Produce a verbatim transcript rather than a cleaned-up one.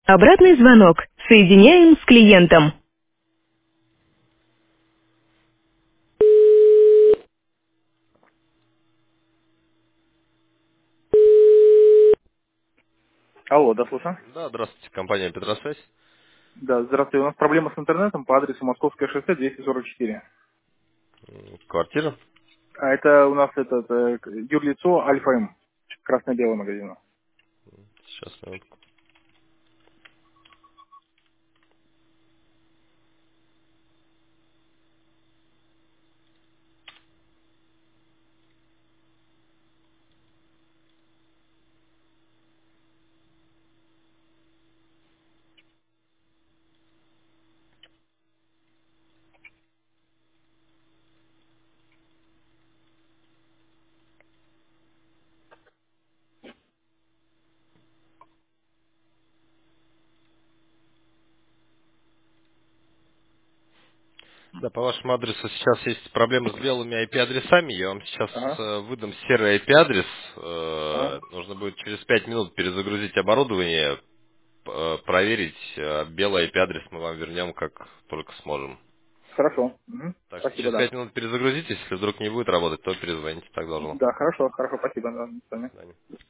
Обратный звонок. Соединяем с клиентом. Алло, да, слушаю. Да, здравствуйте, компания Петросвязь. Да, здравствуйте. У нас проблема с интернетом по адресу Московское шоссе двести сорок четыре. М, Квартира. А это у нас этот э, юрлицо Альфа М, красно-белый магазин. Сейчас, минутку. Да, по вашему адресу сейчас есть проблемы с белыми ай пи-адресами. Я вам сейчас Ага, э, выдам серый ай пи-адрес. ага. Э, нужно будет через пять минут перезагрузить оборудование, п- э, проверить. э, Белый ай пи-адрес мы вам вернем, как только сможем. Хорошо. Мгм. Так что Спасибо, через да. пять минут перезагрузитесь. Если вдруг не будет работать, то перезвоните. Так должно. Да, хорошо, хорошо, спасибо. Да, до свидания. До свидания.